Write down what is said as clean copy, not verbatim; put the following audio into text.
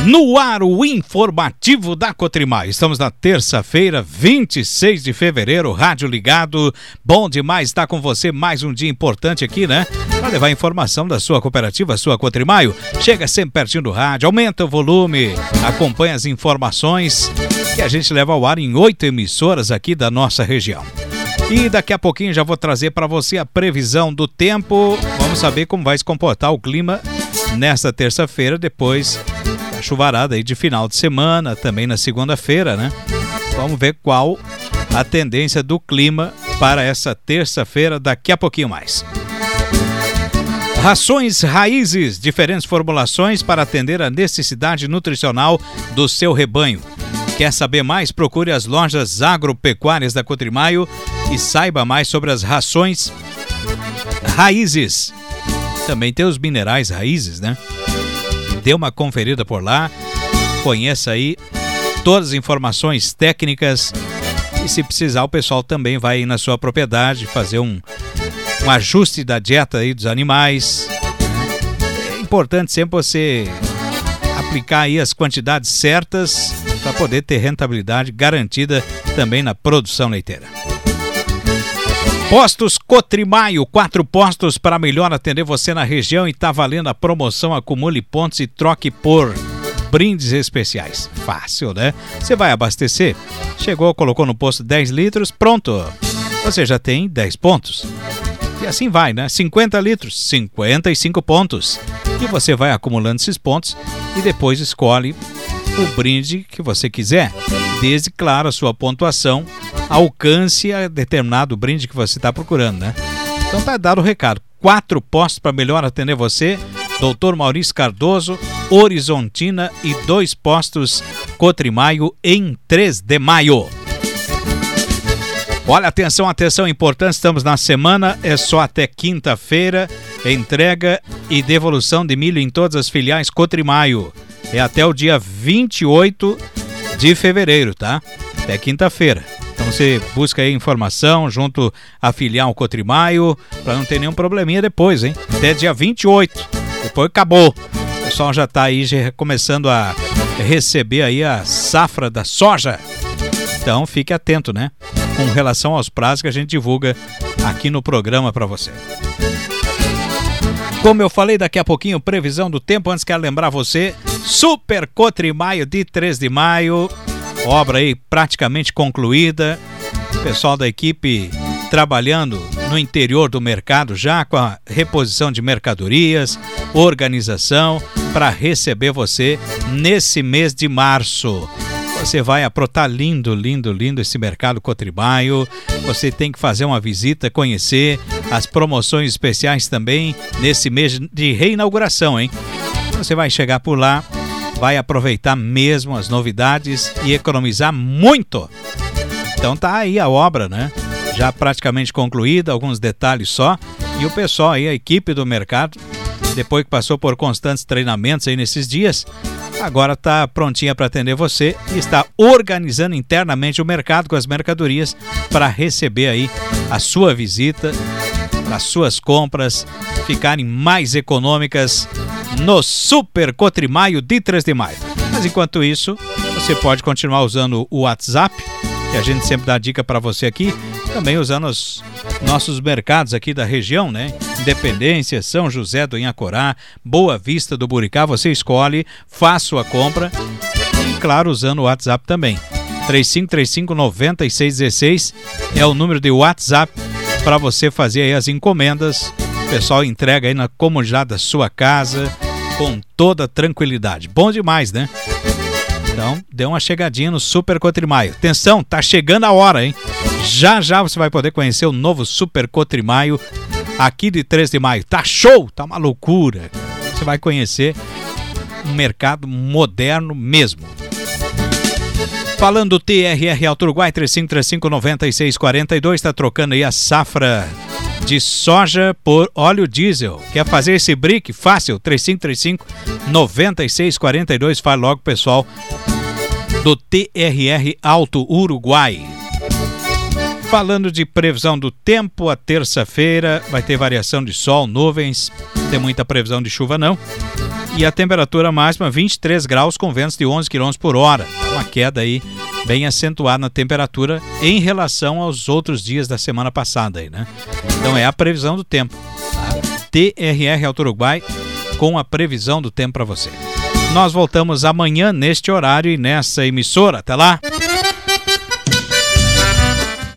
No ar, o informativo da Cotrimar. Estamos na terça-feira, 26 de fevereiro, rádio ligado. Bom demais estar com você, mais um dia importante aqui, né? Para levar informação da sua cooperativa, a sua Cotrimaio. Chega sempre pertinho do rádio, aumenta o volume, acompanha as informações que a gente leva ao ar em 8 emissoras aqui da nossa região. E daqui a pouquinho já vou trazer para você a previsão do tempo. Vamos saber como vai se comportar o clima nesta terça-feira, depois a chuvarada aí de final de semana, também na segunda-feira, né? Vamos ver qual a tendência do clima para essa terça-feira, daqui a pouquinho mais. Rações Raízes, diferentes formulações para atender a necessidade nutricional do seu rebanho. Quer saber mais? Procure as lojas agropecuárias da Cotrimaio e saiba mais sobre as rações Raízes. Também tem os minerais Raízes, né? Dê uma conferida por lá, conheça aí todas as informações técnicas e se precisar o pessoal também vai aí na sua propriedade fazer um ajuste da dieta aí dos animais. É importante sempre você aplicar aí as quantidades certas para poder ter rentabilidade garantida também na produção leiteira. Postos Cotrimaio, 4 postos para melhor atender você na região e tá valendo a promoção Acumule Pontos e Troque por brindes especiais. Fácil, né? Você vai abastecer, chegou, colocou no posto 10 litros, pronto. Você já tem 10 pontos. E assim vai, né? 50 litros, 55 pontos. E você vai acumulando esses pontos e depois escolhe o brinde que você quiser, desde, claro, a sua pontuação alcance a determinado brinde que você está procurando, né? Então tá dado o recado. 4 postos para melhor atender você, Dr. Maurício Cardoso, Horizontina, e 2 postos Cotrimaio em 3 de maio. Olha, atenção, importante, estamos na semana, é só até quinta-feira, entrega e devolução de milho em todas as filiais Cotrimaio. É até o dia 28 de fevereiro, tá? Até quinta-feira. Então você busca aí informação junto à filial Cotrimaio para não ter nenhum probleminha depois, hein? Até dia 28. Depois acabou. O pessoal já tá aí começando a receber aí a safra da soja. Então fique atento, né? Com relação aos prazos que a gente divulga aqui no programa para você. Como eu falei, daqui a pouquinho, previsão do tempo. Antes, quero lembrar você, Super Cotrimaio de 3 de maio, obra aí praticamente concluída. O pessoal da equipe trabalhando no interior do mercado já com a reposição de mercadorias, organização para receber você nesse mês de março. Você vai aprontar lindo, lindo, lindo esse mercado Cotrimaio. Você tem que fazer uma visita, conhecer as promoções especiais também nesse mês de reinauguração, hein? Você vai chegar por lá, vai aproveitar mesmo as novidades e economizar muito. Então tá aí a obra, né? Já praticamente concluída, alguns detalhes só. E o pessoal aí, a equipe do mercado, depois que passou por constantes treinamentos aí nesses dias, agora está prontinha para atender você e está organizando internamente o mercado com as mercadorias para receber aí a sua visita, para as suas compras ficarem mais econômicas no Super Cotrimaio de 3 de maio. Mas enquanto isso, você pode continuar usando o WhatsApp, que a gente sempre dá dica para você aqui, também usando os nossos mercados aqui da região, né? Independência, São José do Inhacorá, Boa Vista do Buricá, você escolhe, faça a compra e, claro, usando o WhatsApp também. 3535-9616 é o número de WhatsApp para você fazer aí as encomendas. O pessoal entrega aí na comodidade da sua casa com toda tranquilidade. Bom demais, né? Então, dê uma chegadinha no Super Cotrimaio. Atenção, tá chegando a hora, hein? Já já você vai poder conhecer o novo Super Cotrimaio aqui de 3 de maio. Tá show, tá uma loucura. Você vai conhecer um mercado moderno mesmo. Falando do TRR Auto Uruguai, 3535-9642, está trocando aí a safra de soja por óleo diesel. Quer fazer esse brick? Fácil, 3535-9642. Fale logo, pessoal do TRR Auto Uruguai. Falando de previsão do tempo, a terça-feira vai ter variação de sol, nuvens, não tem muita previsão de chuva não. E a temperatura máxima 23 graus com ventos de 11 km por hora. Uma queda aí bem acentuada na temperatura em relação aos outros dias da semana passada aí, né? Então é a previsão do tempo. Tá? TRR Alto Uruguai com a previsão do tempo para você. Nós voltamos amanhã neste horário e nessa emissora. Até lá!